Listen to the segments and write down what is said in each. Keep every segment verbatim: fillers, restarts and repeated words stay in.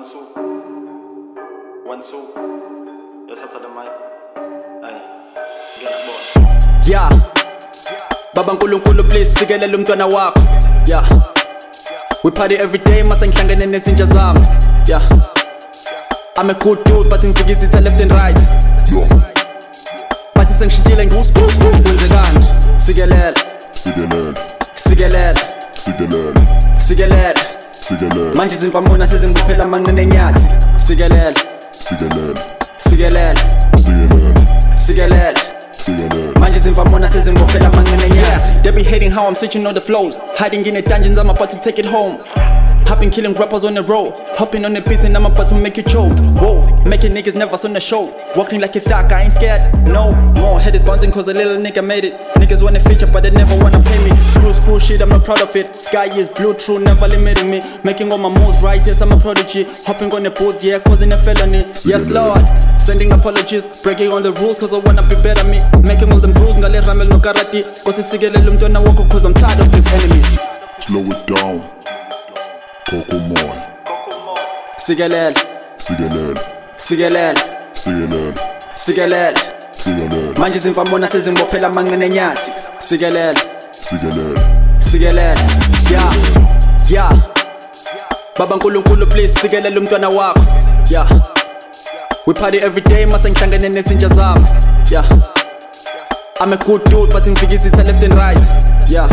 One, two. One, two. Yes, I tell the mic. Hey, get that boy. Yeah. Baba nkulunkulu please sikelele umntwana wakho. Yeah. We party every day mase ngihlangene nezinja zami. Yeah. I'm a good dude but ngifikisitha left and right. Yeah. Bathi sengishintshile nguskusku kwenzekani? Sikelele. Sikelele. Sikelele. Sikelele. Sikelele. Sikelele. Manje izimvamuna sezingibophela amanqine enyathi. Sikelele. Sikelele. Sikelele. Sikelele. Sikelele. Sikelele. Manje izimvamuna sezingibophela amanqine enyathi. They be hating how I'm switching all the flows. Hiding in the dungeons, I'm about to take it home. Hopping, killing rappers on the road. Hopping on the beats and I'm about to make you choke. Whoa, making niggas nervous on the show. Walking like a thug, I ain't scared, no more. Head is bouncing cause a little nigga made it. Niggas wanna feature but they never wanna pay me. Screw, screw shit, I'm not proud of it. Sky is blue, true, never limiting me. Making all my moves right, yes, I'm a prodigy. Hopping on the booth, yeah, causing a felony. Yes, Lord, sending apologies. Breaking all the rules cause I wanna be better me. Making all them bruises, ngale ramel no karate. Cause sigelele umntwana wakho cause I'm tired of these enemies. Slow it down. Coco Moy. Sigelele. Sikelele. Sigelele. Sikelele. Sigelele. Sikelele. Manje izimvamuna sezingibophela amanqine enyathi. Sigelele. Sikelele. Sikelele. Yeah. Yeah. Baba nkulunkulu please sikelele umntwana wakho. Yeah. We party every day mase ngihlangene nezinja zami. Yeah. I'm a good dude but ngifikisitha left and right. Yeah.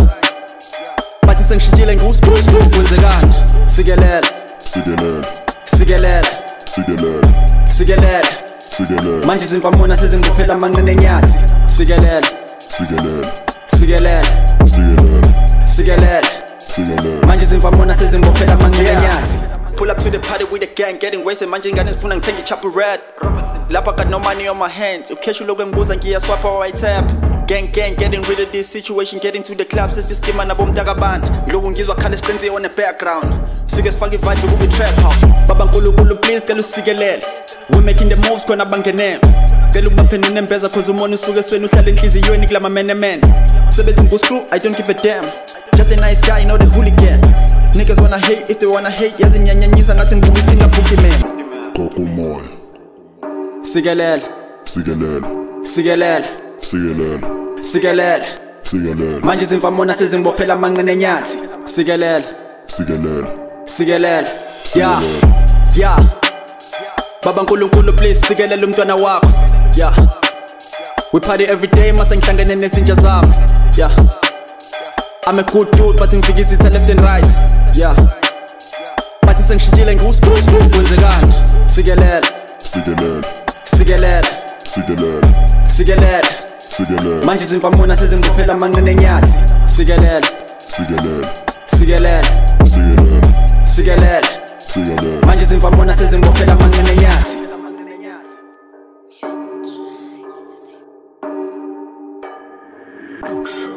Bathi sengishintshile nguskusku kwenzekani? Sikelele. Sikelele. Sikelele. Sikelele. Sikelele. Sikelele. Manje izimvamuna sezingibophela amanqine enyathi. Sikelele. Sikelele. Sikelele. Sikelele. Sikelele. Sikelele. Manje izimvamuna sezingibophela amanqine enyathi. Pull up to the party with the gang, getting wasted. Manje ingane zifuna ngithenge chopper red. Lapha got no money on my hands. Ukesha uloku ngibuza ngiyaswapa or I tap. Gang gang, getting rid of this situation. Getting to the club, says you skimmer nabo mtakabana. Ngiloku ngizwa khale siqinze on the background. Sifike sifake vibe kube trap house. Baba nkulunkulu please cela usikelele. We making the moves khona bangenele. Cela ukubaphendene nembeza cause umona usuke sweni uhlala enhliziyweni kulama man man. Sebethi nguscrew, I don't give a damn. Just a nice guy, you know the hooligan. Niggas wanna hate if they wanna hate. Yazi nyanyanyisa ngathi ngibukisa ngabhuki man. Coco Moy. Sikelele. Sikelele. Sikelele. Sikelele. Sikelele. Sikelele. Manje izimvamuna sezingibophela amanqine enyathi. Sikelele. Sikelele. Sikelele. Yeah. Yeah. Baba nkulunkulu please sikelele umntwana wakho. Yeah. We party every day mase ngihlangene nezinja zami. Yeah. I'm a good dude but ngifikisitha left and right. Yeah. Bathi sengishintshile nguskusku kwenzekani? Sikelele. Sikelele. Sikelele. Sikelele. Sikelele. Sikelele. Manje izimvamuna sezingibophela amanqine enyathi. Sikelele. Sikelele. Sikelele. Sikelele. Sikelele. Sikelele. Manje izimvamuna sezingibophela amanqine enyathi. Thanks.